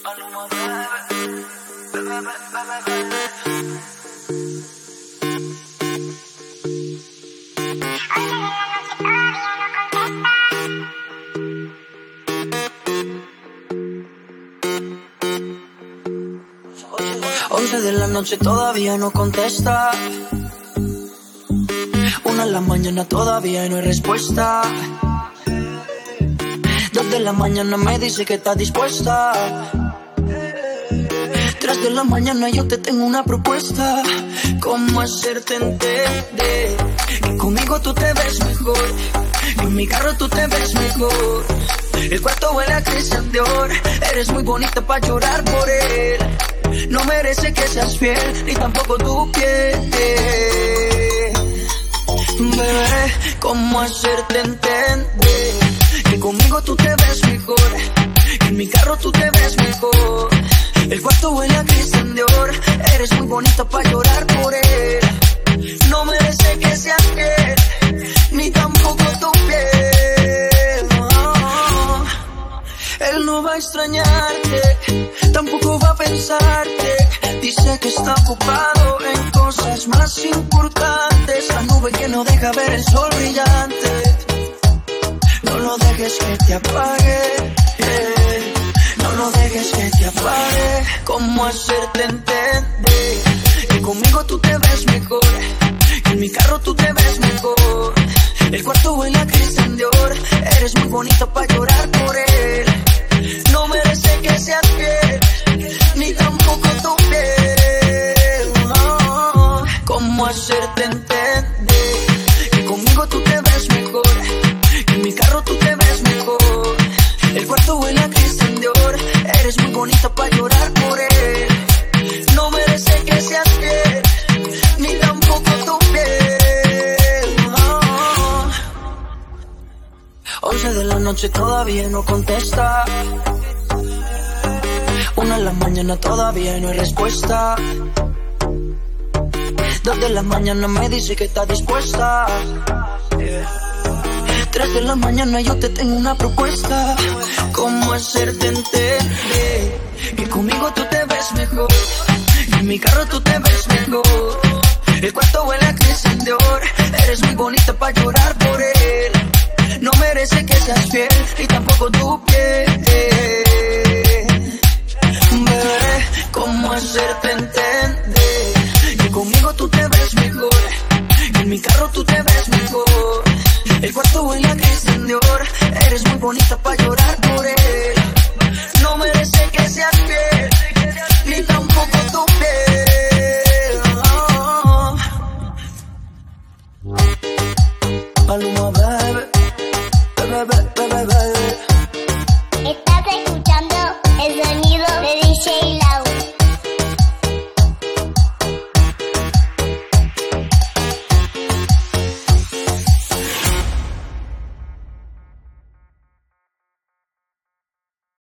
Maluma, bebé, bebé, bebé, bebé. 11 de la noche todavía no contesta. 1 de la mañana todavía no hay respuesta. 2 de la mañana me dice que está dispuesta. 3 de la mañana yo te tengo una propuesta. ¿Cómo hacerte entender que conmigo tú te ves mejor? Que en mi carro tú te ves mejor. El cuarto huele a Christian Dior. Eres muy bonita pa' llorar por él. No merece que seas fiel, ni tampoco tu piel. Bebé, ¿cómo hacerte entender que conmigo tú te ves mejor? Que en mi carro tú te ves mejor. El cuarto huele a Christian Dior. Eres muy bonita pa' llorar por él. No merece que seas fiel, ni tampoco tu piel. No. Él no va a extrañarte, tampoco va a pensarte. Dice que está ocupado en cosas más importantes. La nube que no deja ver el sol brillante. No lo dejes que te apague, no lo dejes que te apague. ¿Cómo hacerte entender que conmigo tú te ves mejor? Que en mi carro tú te ves mejor. El cuarto huele a Christian Dior. Eres muy bonita pa' llorar por él. No merece que seas fiel, ni tampoco tu piel. No. ¿Cómo hacerte entender que conmigo tú te ves mejor? Que en mi carro tú te ves mejor. El cuarto huele a Christian Dior. Eres muy bonita pa' llorar por él. No merece que seas fiel, ni tampoco tu piel. No. 11 de la noche todavía no contesta. 1 de la mañana todavía no hay respuesta. 2 de la mañana me dice que está dispuesta. 3 de la mañana yo te tengo una propuesta. ¿Cómo hacerte entender que conmigo tú te ves mejor? Que en mi carro tú te ves mejor. El cuarto huele a Christian Dior. Eres muy bonita pa' llorar por él. No merece que seas fiel, ni tampoco tu piel. Bebé, ¿cómo hacerte entender que conmigo tú te ves mejor? Que en mi carro tú te ves mejor. El cuarto huele a Christian Dior. Eres muy bonita pa' llorar por él. No merece que seas fiel, ni tampoco tu piel. No. Maluma.